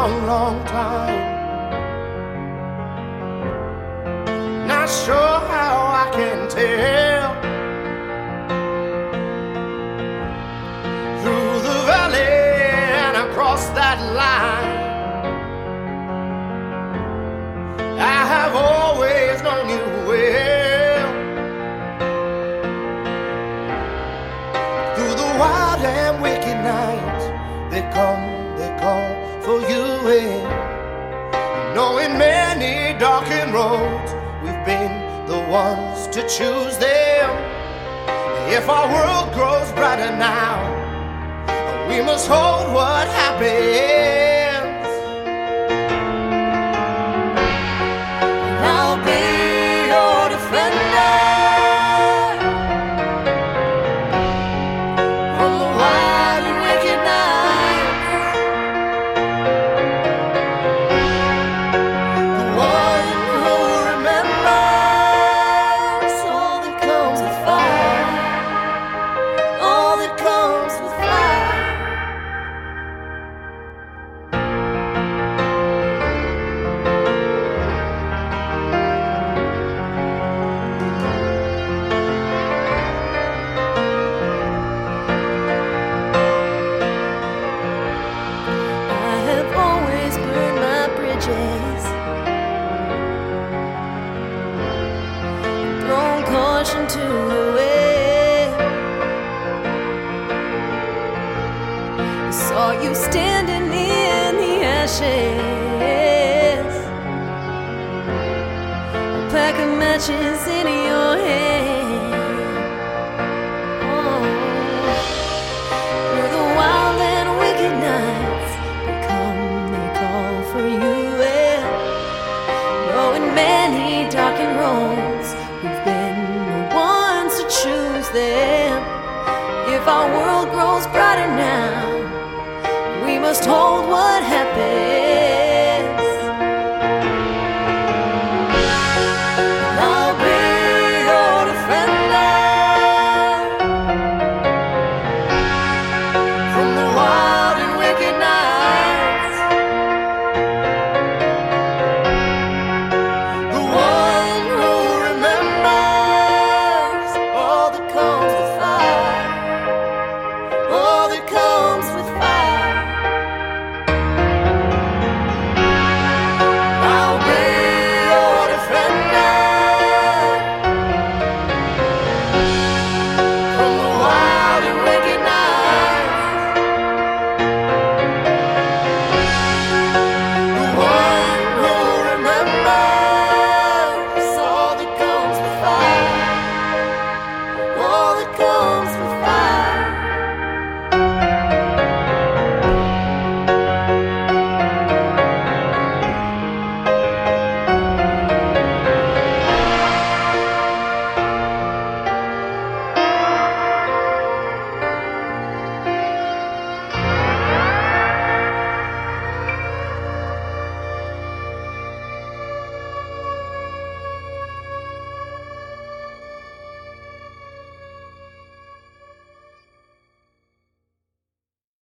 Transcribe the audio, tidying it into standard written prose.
long, long time. Not sure how I can tell. Through the valley and across that line, I have always known you well. Through the wild and wicked nights, they call for you in. Knowing many darkened roads, we've been the ones to choose them. If our world grows brighter now, we must hold what happens. And I'll be your defender from the wild and wicked nights. The one who remembers all that comes with fire, all that comes with fire. I have always burned my bridges, thrown caution to the wind. I saw you standing in the ashes, a pack of matches in your hand. Oh. Through the wild and wicked nights, they call for you. And knowing many darkened roads, we've been the ones to choose them. If our world grows brighter now, we must hold what